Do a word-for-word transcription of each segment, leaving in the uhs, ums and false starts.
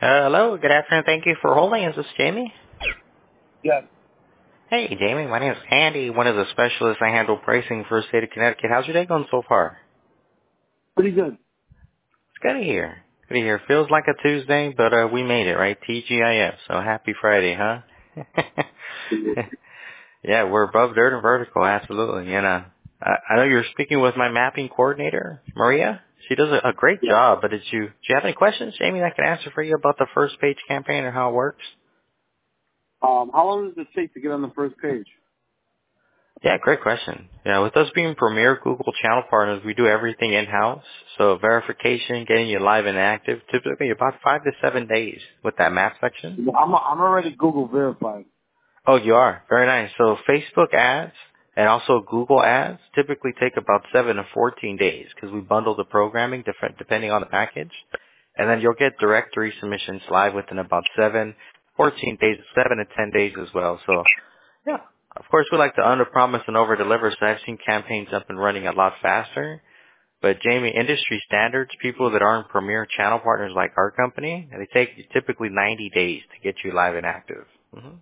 Hello, good afternoon. Thank you for holding. Is this Jamie? Yes. Hey, Jamie. My name is Andy, one of the specialists. I handle pricing for the state of Connecticut. How's your day going so far? Pretty good. It's good to hear. Good to hear. Feels like a Tuesday, but uh, we made it, right? T G I F. So happy Friday, huh? Yeah, we're above dirt and vertical, absolutely. And uh, I, I know you're speaking with my mapping coordinator, Maria. She does a, a great Yeah. job. But did you do you have any questions, Jamie, that I can answer for you about the first page campaign or how it works? Um, how long does it take to get on the first page? Yeah, great question. Yeah, with us being premier Google channel partners, we do everything in-house. So verification, getting you live and active, typically about five to seven days with that map section. I'm I'm already Google verified. Oh, you are? Very nice. So Facebook ads and also Google ads typically take about seven to fourteen days because we bundle the programming different depending on the package. And then you'll get directory submissions live within about seven, fourteen days, seven to ten days as well. So yeah. Of course, we like to under-promise and over-deliver, so I've seen campaigns up and running a lot faster. But Jamie, industry standards, people that aren't premier channel partners like our company, they take typically ninety days to get you live and active. hmm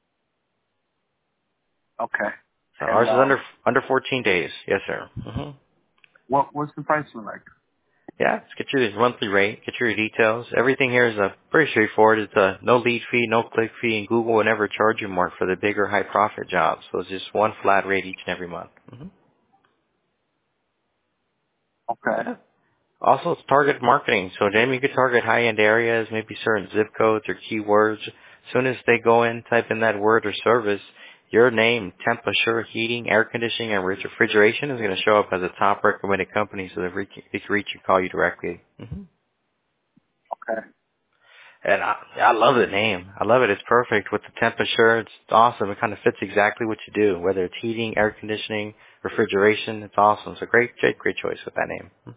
Okay. So And ours is um, under under fourteen days. Yes, sir. hmm what what's the pricing like? Yeah, let's get you the monthly rate, get you your details. Everything here is uh, pretty straightforward. It's a no lead fee, no click fee, and Google will never charge you more for the bigger high profit jobs. So it's just one flat rate each and every month. hmm Okay. Yeah. Also, it's target marketing. So, Jamie, you could target high-end areas, maybe certain zip codes or keywords. As soon as they go in, type in that word or service, your name, Temp Assure Heating, Air Conditioning, and Refrigeration is going to show up as a top recommended company so that they can reach and call you directly. hmm Okay. And I, I love the name. I love it. It's perfect with the Temp Assure. It's awesome. It kind of fits exactly what you do, whether it's heating, air conditioning, refrigeration. It's awesome. It's a great, great, great choice with that name. Mhm.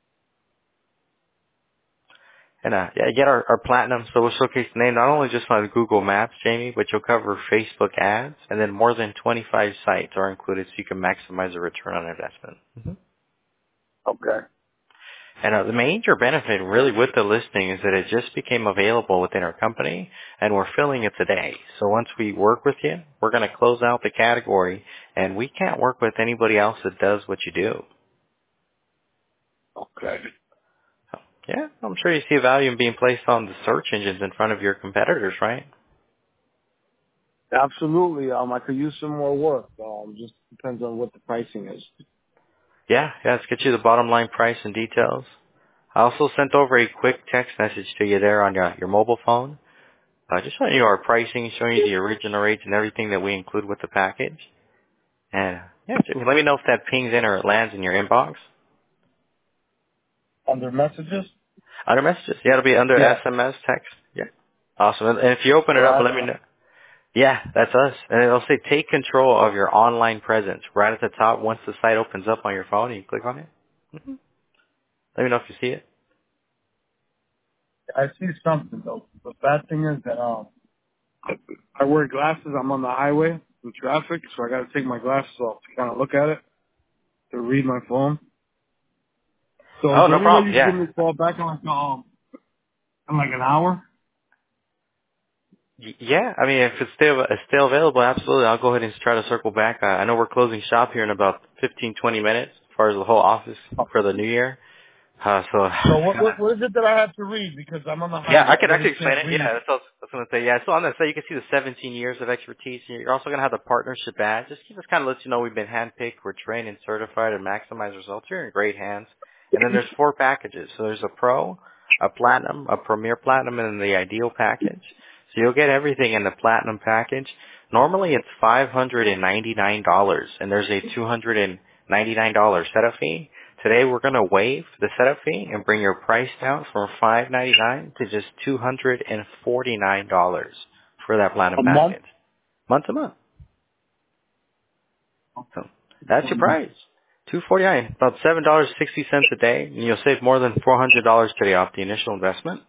And uh, yeah, get our, our platinum, so we'll showcase the name not only just on Google Maps, Jamie, but you'll cover Facebook ads, and then more than twenty-five sites are included so you can maximize the return on investment. hmm Okay. And uh, the major benefit really with the listing is that it just became available within our company, and we're filling it today. So once we work with you, we're going to close out the category, and we can't work with anybody else that does what you do. Okay. So, yeah, I'm sure you see value in being placed on the search engines in front of your competitors, right? Absolutely. Um, I could use some more work. Um, just depends on what the pricing is. Yeah, yeah, let's get you the bottom line price and details. I also sent over a quick text message to you there on your, your mobile phone. Uh, just showing you our pricing, showing you the original rates and everything that we include with the package. And yeah, Jimmy, let me know if that pings in or it lands in your inbox. Under messages? Under messages, yeah, it'll be under Yeah. S M S text. Yeah. Awesome. And, and if you open So it up, that's let me know. Yeah, that's us. And it'll say take control of your online presence right at the top. Once the site opens up on your phone, you click on it. hmm Let me know if you see it. I see something though. The bad thing is that um, I wear glasses. I'm on the highway with traffic, so I got to take my glasses off to kind of look at it to read my phone. So is Oh, there no any way problem. you can give Yeah. me a call back in like um in like an hour? Y- Yeah, I mean, if it's still it's still available, absolutely. I'll go ahead and try to circle back. Uh, I know we're closing shop here in about fifteen, twenty minutes as far as the whole office for the new year. Uh, so, So what, what what is it that I have to read? Because I'm on the yeah, highway. I I can really actually explain can't it. read. Yeah, that's what I was going to say. Yeah, so on that site, you can see the seventeen years of expertise. You're also going to have the partnership badge. Just, just kind of lets you know we've been handpicked, we're trained and certified to maximize results. You're in great hands. And then there's four packages. So there's a pro, a platinum, a premier platinum, and then the ideal package. So you'll get everything in the platinum package. Normally it's five hundred ninety-nine dollars, and there's a two hundred ninety-nine dollars setup fee. Today we're going to waive the setup fee and bring your price down from five hundred ninety-nine dollars to just two hundred forty-nine dollars for that platinum A month? package. Month to month. So that's your price. two hundred forty-nine dollars, about seven dollars and sixty cents a day, and you'll save more than four hundred dollars today off the initial investment.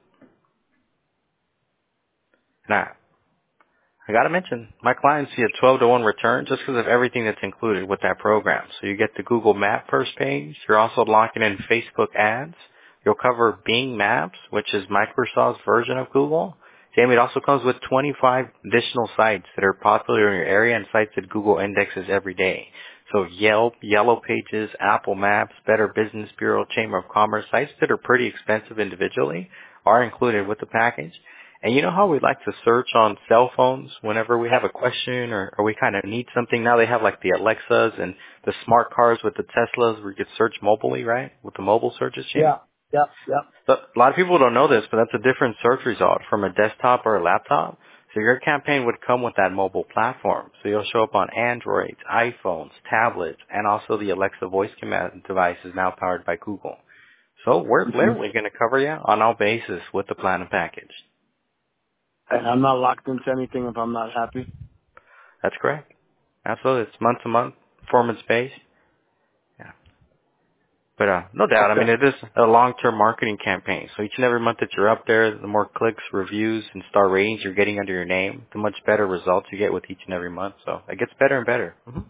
Now, I got to mention, my clients see a twelve to one return just because of everything that's included with that program. So you get the Google Map first page. You're also locking in Facebook ads. You'll cover Bing Maps, which is Microsoft's version of Google. Jamie, it also comes with twenty-five additional sites that are popular in your area and sites that Google indexes every day. So Yelp, Yellow Pages, Apple Maps, Better Business Bureau, Chamber of Commerce, sites that are pretty expensive individually are included with the package. And you know how we like to search on cell phones whenever we have a question or, or we kind of need something? Now they have like the Alexas and the smart cars with the Teslas where you could search mobilely, right? With the mobile searches, Jamie? Yeah, yeah, yeah. So a lot of people don't know this, but that's a different search result from a desktop or a laptop. So your campaign would come with that mobile platform. So you'll show up on Androids, iPhones, tablets, and also the Alexa voice command device is now powered by Google. So we're Mm-hmm. literally going to cover you on all bases with the Platinum package. And I'm not locked into anything if I'm not happy. That's correct. Absolutely. It's month to month, performance based. Yeah. But uh, no doubt, I mean, Okay. it is a long-term marketing campaign. So each and every month that you're up there, the more clicks, reviews, and star ratings you're getting under your name, the much better results you get with each and every month. So it gets better and better. Mm-hmm.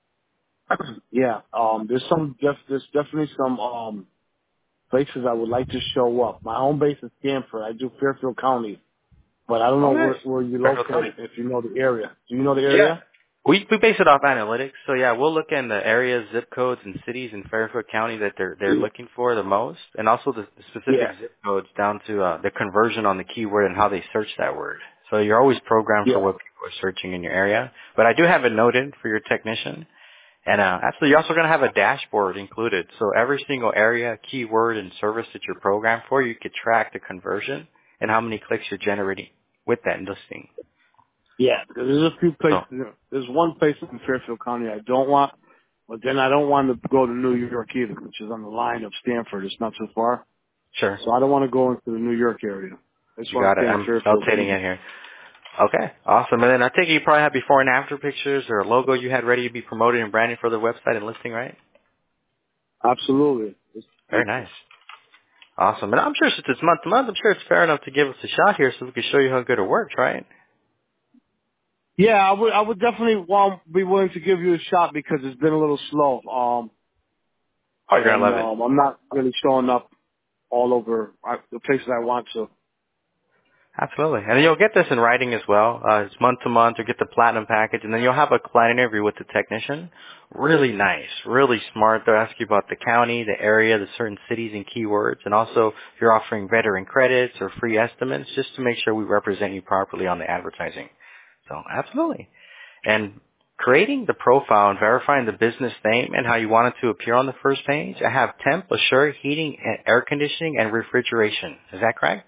Yeah. Um. There's some. Def, there's definitely some um places I would like to show up. My home base is Stanford. I do Fairfield County, but I don't Oh, know nice. where where you Fairfield County. located. If you know the area. Do you know the Yeah. area? We we base it off analytics. So yeah, we'll look in the areas, zip codes, and cities in Fairfield County that they're they're looking for the most, and also the, the specific Yeah. zip codes down to uh, the conversion on the keyword and how they search that word. So you're always programmed for Yeah. what people are searching in your area. But I do have it noted for your technician. And uh, actually, you're also going to have a dashboard included. So every single area, keyword, and service that you're programmed for, you could track the conversion and how many clicks you're generating with that listing. Yeah. Because there's a few So, places. There's one place in Fairfield County I don't want, but then I don't want to go to New York either, which is on the line of Stanford. It's not too far, sure. so I don't want to go into the New York area. I just You want to got it. stay in I'm Fairfield. notating it here. Okay, awesome. And then I think you probably have before and after pictures or a logo you had ready to be promoted and branded for the website and listing, right? Absolutely. It's, Very nice. Awesome. And I'm sure since it's month to month, I'm sure it's fair enough to give us a shot here so we can show you how good it works, right? Yeah, I would I would definitely want be willing to give you a shot because it's been a little slow. Um, Oh, you're going to and love it. um, I'm not really showing up all over uh, the places I want to. Absolutely. And then you'll get this in writing as well. Uh, it's month to month. You'll get the platinum package, and then you'll have a client interview with the technician. Really nice, really smart. They'll ask you about the county, the area, the certain cities and keywords, and also if you're offering veteran credits or free estimates, just to make sure we represent you properly on the advertising. So absolutely. And creating the profile and verifying the business name and how you want it to appear on the first page, I have temp, assure, heating, and air conditioning, and refrigeration. Is that correct?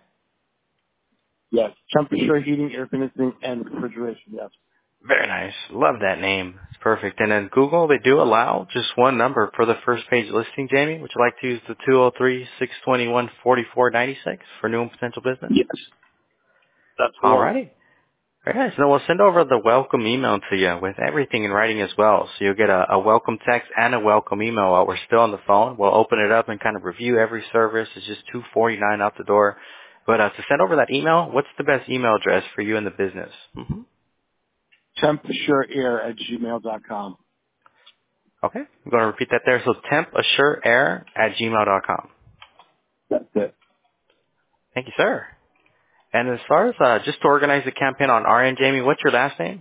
Yes, temperature, heating, air conditioning, and refrigeration. Yes. Very nice. Love that name. It's perfect. And then Google, they do allow just one number for the first page listing, Jamie. Would you like to use the two oh three, six two one, four four nine six for new and potential business? Yes, that's the one. Alrighty. Very nice. Then we'll send over the welcome email to you with everything in writing as well. So you'll get a, a welcome text and a welcome email while we're still on the phone. We'll open it up and kind of review every service. It's just two forty-nine out the door. But uh, to send over that email, what's the best email address for you and the business? Mm-hmm. Tempassureair at gmail dot com. Okay. I'm going to repeat that there. So tempassureair at gmail dot com. That's it. Thank you, sir. And as far as uh, just to organize the campaign on our end, Jamie, what's your last name?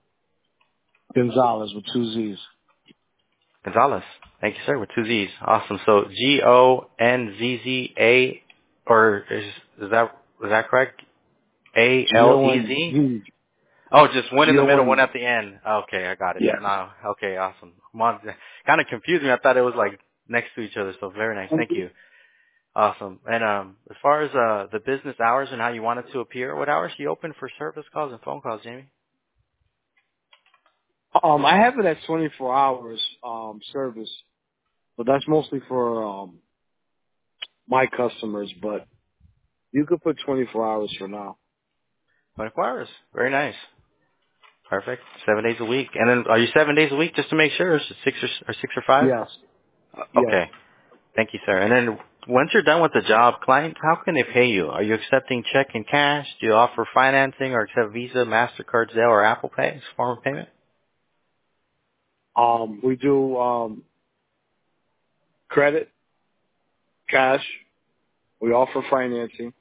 Gonzalez with two Z's. Gonzalez. Thank you, sir, with two Z's. Awesome. So G O N Z Z A, or is, is that is that correct? A G L O E N Z? Z. Oh, just one in G the O middle, one N. at the end. Okay, I got it. Yes. No, okay, awesome. Kind of confused me. I thought it was like next to each other. So very nice. Thank you. Awesome. And um, as far as uh, the business hours and how you want it to appear, what hours do you open for service calls and phone calls, Jamie? Um, I have it at twenty-four hours um service, but that's mostly for um my customers. But you could put twenty-four hours for now. twenty-four hours. Very nice. Perfect. Seven days a week. And then are you seven days a week just to make sure? Or is it six or, or six or five? Yes. Uh, yes. Okay. Thank you, sir. And then once you're done with the job, client, how can they pay you? Are you accepting check and cash? Do you offer financing or accept Visa, MasterCard, Zelle, or Apple Pay as a form of payment? Um, we do um credit, cash, We offer financing,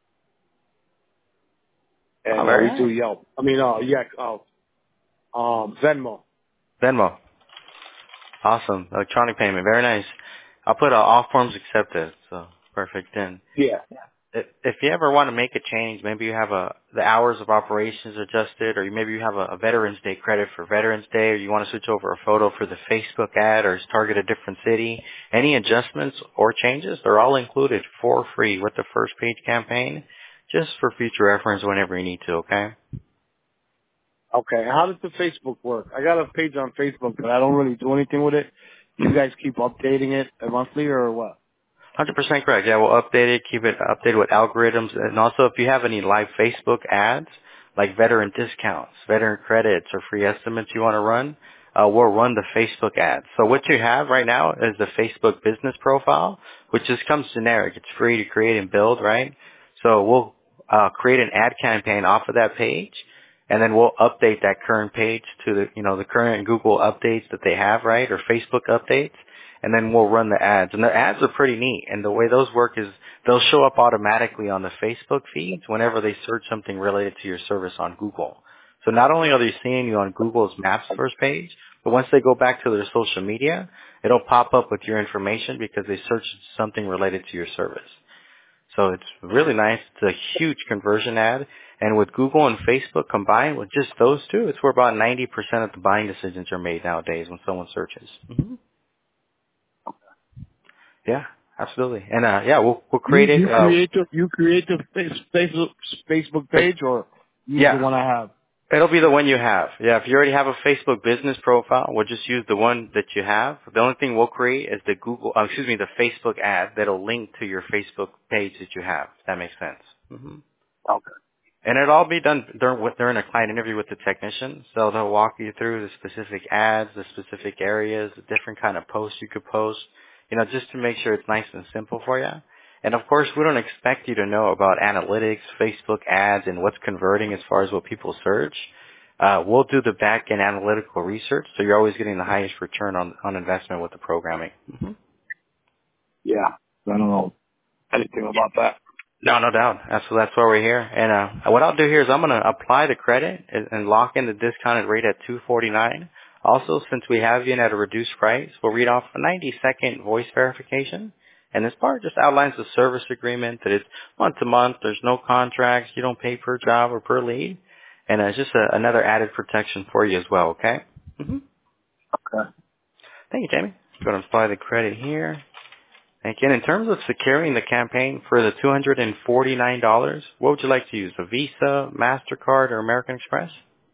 and Oh, uh, very we do nice. Yelp. I mean, uh, yeah, uh, um, Venmo. Venmo. Awesome. Electronic payment. Very nice. I'll put uh, all forms accepted. So perfect. Then Yeah. if if you ever want to make a change, maybe you have a the hours of operations adjusted, or maybe you have a, a Veterans Day credit for Veterans Day, or you want to switch over a photo for the Facebook ad, or target a different city. Any adjustments or changes, they're all included for free with the first page campaign, just for future reference whenever you need to. Okay. Okay. How does the Facebook work? I got a page on Facebook, but I don't really do anything with it. You guys keep updating it monthly or what? one hundred percent correct. Yeah, we'll update it, keep it updated with algorithms. And also, if you have any live Facebook ads, like veteran discounts, veteran credits, or free estimates you want to run, uh, we'll run the Facebook ads. So what you have right now is the Facebook business profile, which just comes generic. It's free to create and build, right? So we'll uh, create an ad campaign off of that page, and then we'll update that current page to the, you know, the current Google updates that they have, right, or Facebook updates. And then we'll run the ads. And the ads are pretty neat. And the way those work is they'll show up automatically on the Facebook feeds whenever they search something related to your service on Google. So not only are they seeing you on Google's Maps first page, but once they go back to their social media, it'll pop up with your information because they searched something related to your service. So it's really nice. It's a huge conversion ad. And with Google and Facebook combined, with just those two, it's where about ninety percent of the buying decisions are made nowadays when someone searches. Mm-hmm. Yeah, absolutely. And uh yeah, we'll we'll You create it. you Uh, create the you create the face, Facebook Facebook page or use the yeah, one I have. it'll be the one you have. Yeah, if you already have a Facebook business profile, we'll just use the one that you have. The only thing we'll create is the Google, uh, excuse me, the Facebook ad that'll link to your Facebook page that you have. If that makes sense. hmm Okay. And it'll all be done during, with- during a client interview with the technician. So they'll walk you through the specific ads, the specific areas, the different kind of posts you could post, you know, just to make sure it's nice and simple for you. And of course, we don't expect you to know about analytics, Facebook ads, and what's converting as far as what people search. Uh, we'll do the back-end analytical research, so you're always getting the highest return on, on investment with the programming. hmm Yeah. I don't know anything about that. No, no doubt. That's that's why we're here. And uh, what I'll do here is I'm going to apply the credit and, and lock in the discounted rate at two forty-nine. Also, since we have you in at a reduced price, we'll read off a ninety second voice verification. And this part just outlines the service agreement that it's month to month. There's no contracts. You don't pay per job or per lead. And uh, it's just a, another added protection for you as well. Okay. Mm-hmm. Okay. Thank you, Jamie. I'm going to apply the credit here. Again, in terms of securing the campaign for the two hundred forty-nine dollars, what would you like to use? A Visa, MasterCard, or American Express?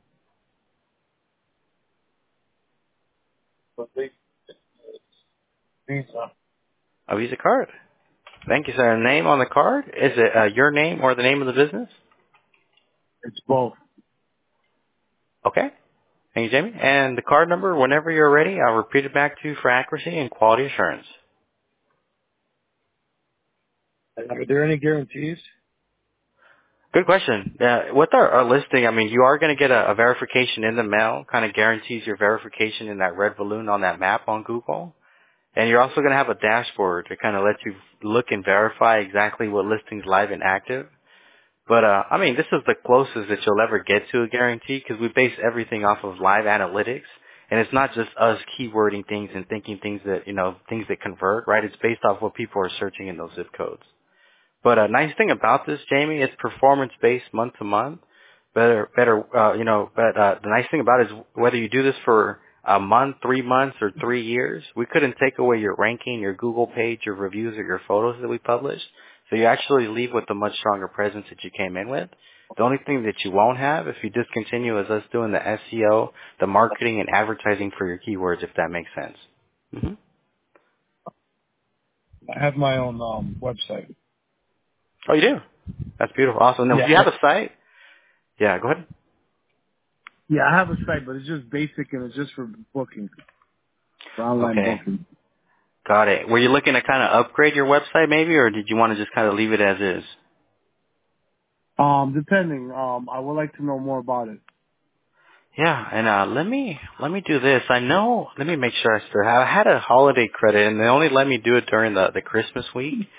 But they, these, uh, A Visa card. Thank you, sir. Name on the card? Is it uh, your name or the name of the business? it's both. Okay. Thank you, Jamie. And the card number, whenever you're ready, I'll repeat it back to you for accuracy and quality assurance. Are there any guarantees? Good question. Uh, with our, our listing, I mean, you are going to get a, a verification in the mail, kind of guarantees your verification in that red balloon on that map on Google. And you're also going to have a dashboard to kind of let you look and verify exactly what listings live and active. But, uh, I mean, this is the closest that you'll ever get to a guarantee because we base everything off of live analytics. And it's not just us keywording things and thinking things that, you know, things that convert, right? It's based off what people are searching in those zip codes. But a nice thing about this, Jamie, it's performance-based month to month. Better, better, uh, you know, but uh, the nice thing about it is whether you do this for a month, three months, or three years, we couldn't take away your ranking, your Google page, your reviews, or your photos that we publish. So you actually leave with a much stronger presence that you came in with. The only thing that you won't have if you discontinue is us doing the S E O, the marketing, and advertising for your keywords, if that makes sense. hmm I have my own um website. Oh, you do? That's beautiful. Awesome. Now, do Yeah. you have a site? Yeah, go ahead. Yeah, I have a site, but it's just basic and it's just for booking, for online Okay. booking. Got it. Were you looking to kind of upgrade your website maybe, or did you want to just kind of leave it as is? Um, depending. Um, I would like to know more about it. Yeah, and uh let me let me do this. I know. Let me make sure I still have. I had a holiday credit, and they only let me do it during the the Christmas week.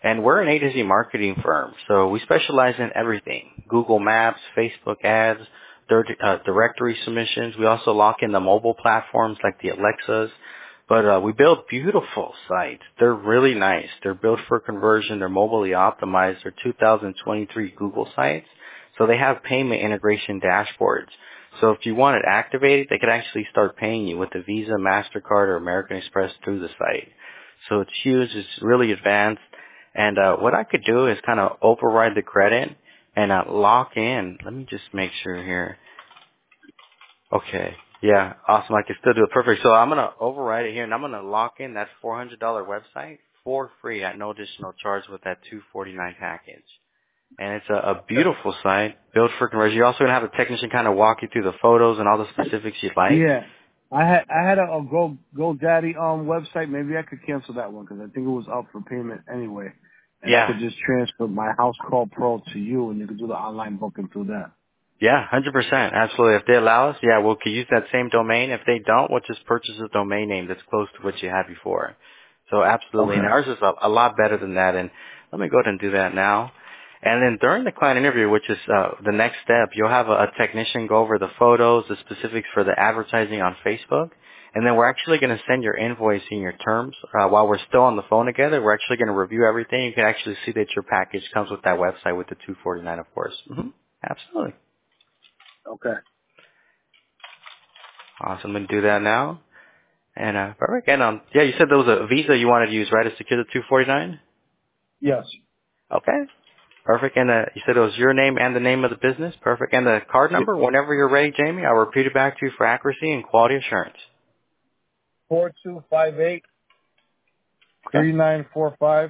And we're an agency marketing firm, so we specialize in everything. Google Maps, Facebook ads, dir- uh, directory submissions. We also lock in the mobile platforms like the Alexas. But uh, we build beautiful sites. They're really nice. They're built for conversion. They're mobilely optimized. They're two thousand twenty-three Google sites. So they have payment integration dashboards. So if you want it activated, they could actually start paying you with a Visa, MasterCard, or American Express through the site. So it's huge. It's really advanced. And uh, what I could do is kind of override the credit and uh, lock in. Let me just make sure here. Okay. Yeah. Awesome. I can still do it perfect. So I'm going to override it here, and I'm going to lock in that four hundred dollars website for free at no additional charge with that two forty-nine package. And it's a, a beautiful site built for conversion. You're also going to have a technician kind of walk you through the photos and all the specifics you'd like. Yeah. I had I had a, a Go GoDaddy um website. Maybe I could cancel that one because I think it was up for payment anyway. And I Yeah. could just transfer my House Call Pro to you, and you could do the online booking through that. Yeah, one hundred percent. Absolutely. If they allow us, yeah, we'll could use that same domain. If they don't, we'll just purchase a domain name that's close to what you had before. So absolutely. And Okay. ours is a, a lot better than that. And let me go ahead and do that now. And then during the client interview, which is uh, the next step, you'll have a, a technician go over the photos, the specifics for the advertising on Facebook. And then we're actually going to send your invoice and your terms uh, while we're still on the phone together. We're actually going to review everything. You can actually see that your package comes with that website with the two forty-nine, of course. Mm-hmm. Absolutely. Okay. Awesome. I'm going to do that now. And, uh, perfect. And, um, yeah, you said there was a Visa you wanted to use, right, to secure the two forty-nine? Yes. Okay. Perfect. And, uh, you said it was your name and the name of the business? Perfect. And the card number, whenever you're ready, Jamie, I'll repeat it back to you for accuracy and quality assurance. Four two five eight Okay. three nine four five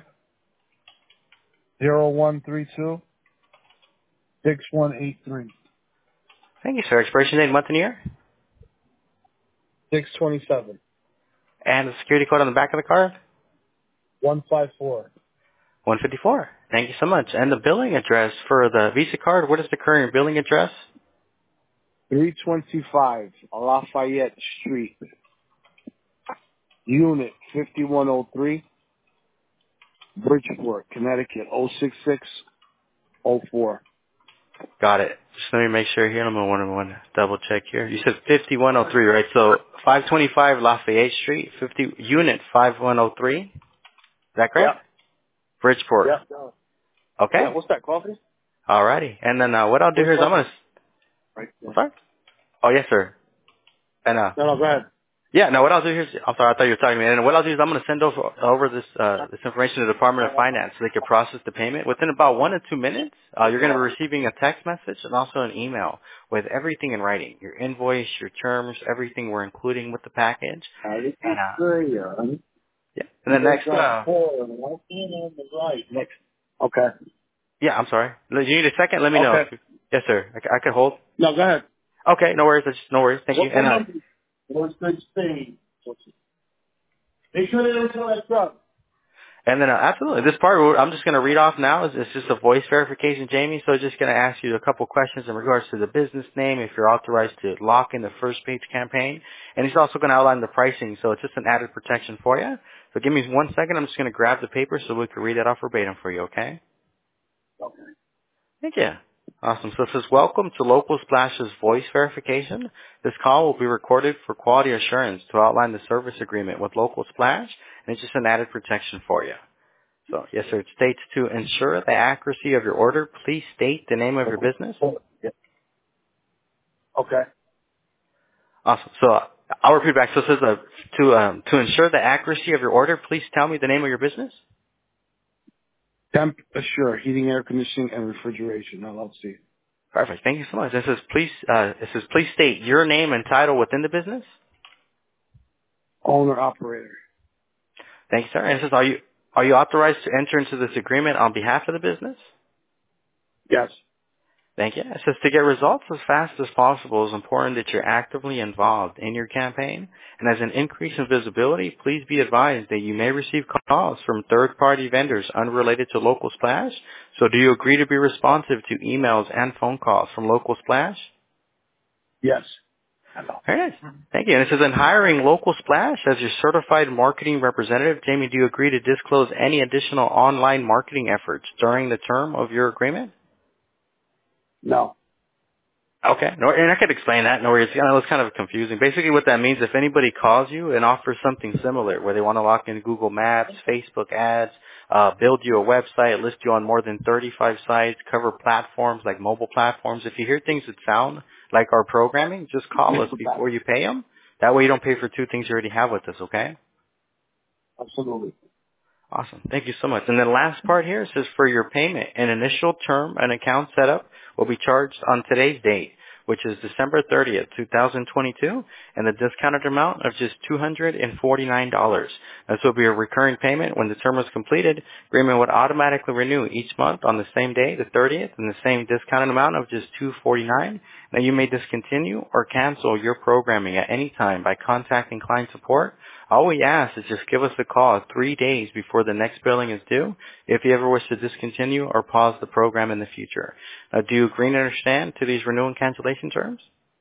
zero one three two six one eight three Thank you, sir. Expiration date, month and year? six twenty seven And the security code on the back of the card? one five four one fifty-four. Thank you so much. And the billing address for the Visa card, what is the current billing address? three twenty five Lafayette Street, Unit fifty one oh three, Bridgeport, Connecticut oh six six oh four. Got it. Just let me make sure here. I'm going to want to want to double check here. You said fifty-one oh three, right? So five twenty-five Lafayette Street, fifty unit fifty-one oh three. Is that Yeah. correct? Bridgeport. Yeah. Yeah. Okay. What's that, coffee? Alrighty. And then uh, what I'll do Where's here is I'm coffee? going to. Right there. Sorry. Oh yes, sir. And uh, No, no, go ahead. yeah, no. What I'll do here is, I'm sorry, I thought you were talking to me. And what I'll do is I'm going to send over over this uh this information to the Department of Finance so they can process the payment within about one to two minutes. Uh, you're going to be receiving a text message and also an email with everything in writing: your invoice, your terms, everything we're including with the package. And uh, yeah. And then next, uh, Next. Okay. yeah, I'm sorry. You need a second? Let me know. Okay. Yes, sir. I, c- I can hold. No, go ahead. Okay, no worries. That's- No worries. Thank you. What, what And uh, number? What's the thing? Make sure they don't tell that truck. and then uh, absolutely, this part we're- I'm just going to read off now is it's just a voice verification, Jamie. So just going to ask you a couple questions in regards to the business name, if you're authorized to lock in the first page campaign, and he's also going to outline the pricing. So it's just an added protection for you. So give me one second. I'm just going to grab the paper so we can read that off verbatim for you. Okay? Okay. Thank you. Awesome. So it says, welcome to Local Splash's voice verification. This call will be recorded for quality assurance to outline the service agreement with Local Splash, and it's just an added protection for you. So, yes, sir. It states to ensure the accuracy of your order, please state the name of your business. Okay. Awesome. So I'll repeat back. So it says, uh, to, um, to ensure the accuracy of your order, please tell me the name of your business. Temp Assure, heating, air conditioning, and refrigeration, L L C. Perfect. Thank you so much. It says, please, uh, it says, please state your name and title within the business. Owner, operator. Thank you, sir. And it says, are you are you authorized to enter into this agreement on behalf of the business? Yes. Thank you. It says to get results as fast as possible, it's important that you're actively involved in your campaign. And as an increase in visibility, please be advised that you may receive calls from third-party vendors unrelated to Local Splash. So do you agree to be responsive to emails and phone calls from Local Splash? Yes. Very nice. Thank you. And it says, in hiring Local Splash as your certified marketing representative, Jamie, do you agree to disclose any additional online marketing efforts during the term of your agreement? No. Okay. No, and I could explain that. No worries. I know it's kind of confusing. Basically what that means, if anybody calls you and offers something similar, where they want to lock in Google Maps, Facebook ads, uh, build you a website, list you on more than thirty-five sites, cover platforms like mobile platforms, if you hear things that sound like our programming, just call us before you pay them. That way you don't pay for two things you already have with us, okay? Absolutely. Awesome. Thank you so much. And then last part here says, for your payment, an initial term and account setup will be charged on today's date, which is December thirtieth, two thousand twenty-two, and the discounted amount of just two hundred forty-nine dollars. This will be a recurring payment. When the term is completed, agreement would automatically renew each month on the same day, the thirtieth, and the same discounted amount of just two hundred forty-nine dollars. Now, you may discontinue or cancel your programming at any time by contacting client support. All we ask is just give us a call three days before the next billing is due if you ever wish to discontinue or pause the program in the future. Now, do you agree and understand to these renewal and cancellation terms?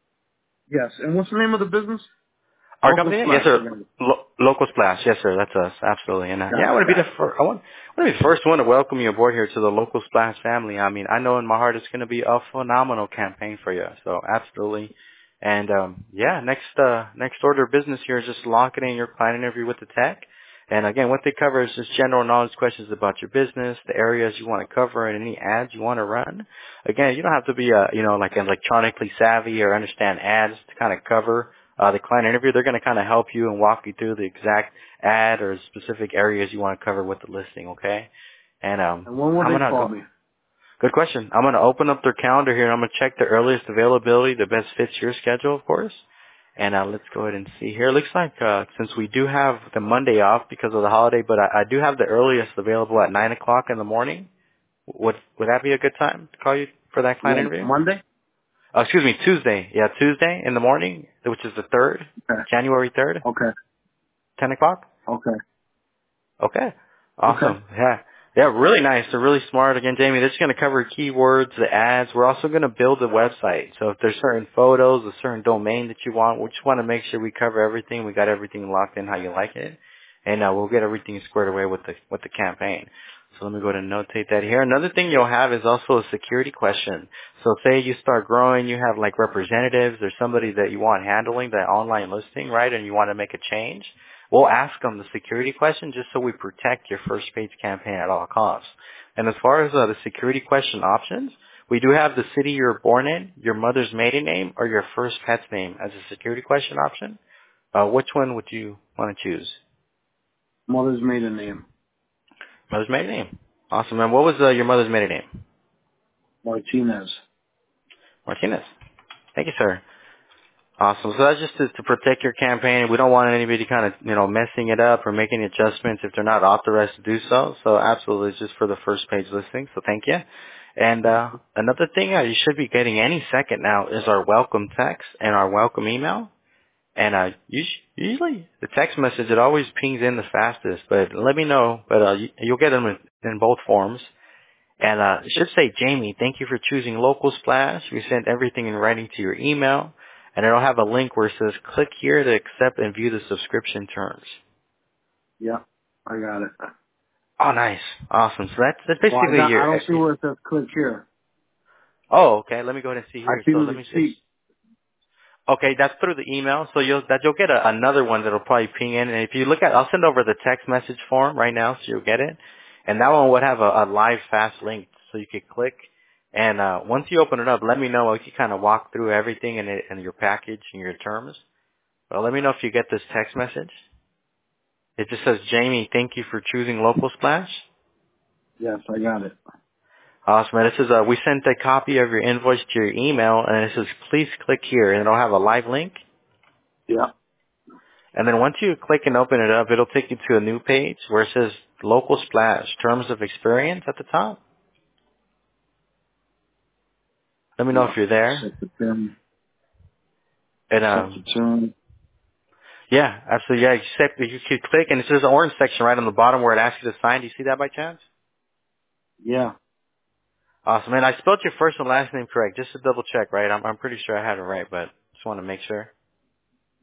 Yes. And what's the name of the business? Our Local company? Yes, Splash. sir. Lo- Local Splash. Yes, sir. That's us. Absolutely. And uh, Got yeah, I it, want to be got the it. first. I want, I want to be the first one to welcome you aboard here to the Local Splash family. I mean, I know in my heart it's going to be a phenomenal campaign for you. So absolutely. And um, yeah, next uh, next order of business here is just locking in your client interview with the tech. And again, what they cover is just general knowledge questions about your business, the areas you want to cover, and any ads you want to run. Again, you don't have to be a, you know, like electronically savvy or understand ads to kind of cover uh, the client interview. They're going to kind of help you and walk you through the exact ad or specific areas you want to cover with the listing, okay? And um, And when will I'm they going to call go. me? Good question. I'm going to open up their calendar here, and I'm going to check the earliest availability that best fits your schedule, of course. And uh, let's go ahead and see here. It looks like uh, since we do have the Monday off because of the holiday, but I, I do have the earliest available at nine o'clock in the morning. Would would that be a good time to call you for that client When, interview? Monday? Oh, excuse me, Tuesday. Yeah, Tuesday in the morning, which is the third, Okay. January third, Okay. ten o'clock. Okay. Okay. Okay. Awesome. Yeah. Yeah, really nice. They're really smart. Again, Jamie, they're just going to cover keywords, the ads. We're also going to build a website. So if there's certain photos, a certain domain that you want, we just want to make sure we cover everything. We got everything locked in how you like it. And uh, we'll get everything squared away with the with the campaign. So let me go ahead and notate that here. Another thing you'll have is also a security question. So say you start growing, you have like representatives or somebody that you want handling that online listing, right, and you want to make a change. We'll ask them the security question just so we protect your first page campaign at all costs. And as far as uh, the security question options, we do have the city you're born in, your mother's maiden name, or your first pet's name as a security question option. Uh, which one would you want to choose? Mother's maiden name. Mother's maiden name. Awesome. And what was uh, your mother's maiden name? Martinez. Martinez. Thank you, sir. Awesome. So that's just to, to protect your campaign. We don't want anybody kind of, you know, messing it up or making adjustments if they're not authorized to do so. So absolutely, it's just for the first page listing. So thank you. And uh, another thing uh, you should be getting any second now is our welcome text and our welcome email. And uh, us- usually the text message, it always pings in the fastest. But let me know. But uh, you, you'll get them in, in both forms. And uh, it should say, Jamie, thank you for choosing Local Splash. We sent everything in writing to your email. And it'll have a link where it says, click here to accept and view the subscription terms. Yeah. I got it. Oh, nice. Awesome. So that's, that's Well, I basically got, I your... don't see where it says click here. Oh, okay. Let me go ahead and see I here. see So the let me just... receipt. Okay, that's through the email. So you'll that you'll get a, another one that'll probably ping in. And if you look at... I'll send over the text message form right now so you'll get it. And that one would have a, a live fast link so you could click. And uh, once you open it up, let me know. I can kind of walk through everything in, it, in your package and your terms. But let me know if you get this text message. It just says, Jamie, thank you for choosing Local Splash. Yes, I got it. Awesome. And it says, uh, we sent a copy of your invoice to your email, and it says, please click here. And it'll have a live link. Yeah. And then once you click and open it up, it'll take you to a new page where it says Local Splash, Terms of Experience at the top. Let me know Yeah. if you're there. Set the term. And, Set the um, term. yeah, absolutely. Yeah, except you can click, and it says an orange section right on the bottom where it asks you to sign. Do you see that by chance? Yeah. Awesome. And I spelled your first and last name correct, just to double check, right? I'm, I'm pretty sure I had it right, but just want to make sure.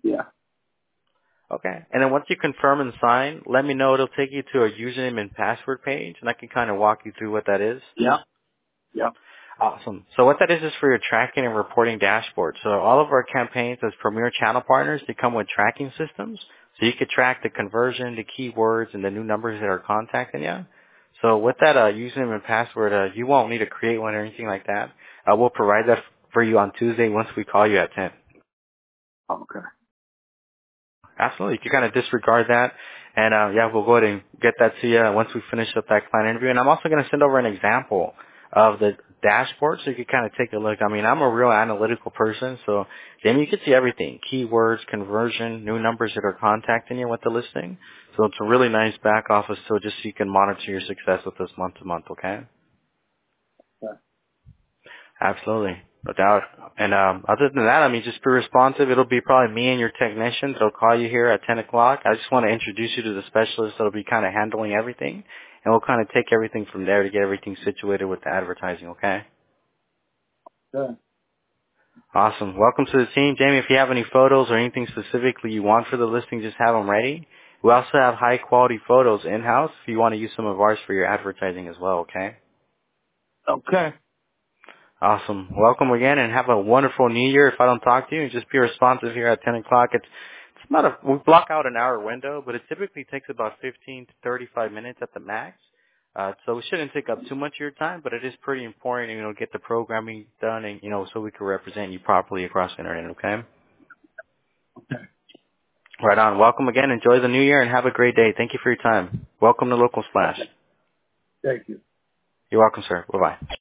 Yeah. Okay. And then once you confirm and sign, let me know. It'll take you to a username and password page, and I can kind of walk you through what that is. Yeah. Yeah. Awesome. So what that is is for your tracking and reporting dashboard. So all of our campaigns as premier channel partners, they come with tracking systems. So you could track the conversion, the keywords, and the new numbers that are contacting you. So with that uh, username and password, uh, you won't need to create one or anything like that. Uh, we'll provide that for you on Tuesday once we call you at ten. Okay. Absolutely. You can kind of disregard that. And, uh, yeah, we'll go ahead and get that to you once we finish up that client interview. And I'm also going to send over an example of the dashboard so you can kind of take a look. I mean, I'm a real analytical person, so then you can see everything. Keywords, conversion, new numbers that are contacting you with the listing. So it's a really nice back office tool just so you can monitor your success with this month to month, okay? Yeah. Absolutely. No doubt. And um, other than that, I mean, just be responsive. It'll be probably me and your technicians. They'll call you here at ten o'clock. I just want to introduce you to the specialist that'll be kind of handling everything. And we'll kind of take everything from there to get everything situated with the advertising, okay? Yeah. Awesome. Welcome to the team. Jamie, if you have any photos or anything specifically you want for the listing, just have them ready. We also have high quality photos in-house if you want to use some of ours for your advertising as well, okay? Okay. Awesome. Welcome again and have a wonderful new year. If I don't talk to you, just be responsive here at ten o'clock. It's, it's not a, we block out an hour window, but it typically takes about fifteen to thirty-five minutes at the max. Uh, so it shouldn't take up too much of your time, but it is pretty important, you know, get the programming done and, you know, so we can represent you properly across the internet, okay? Okay. Right on. Welcome again. Enjoy the new year and have a great day. Thank you for your time. Welcome to Local Splash. Thank you. You're welcome, sir. Bye-bye.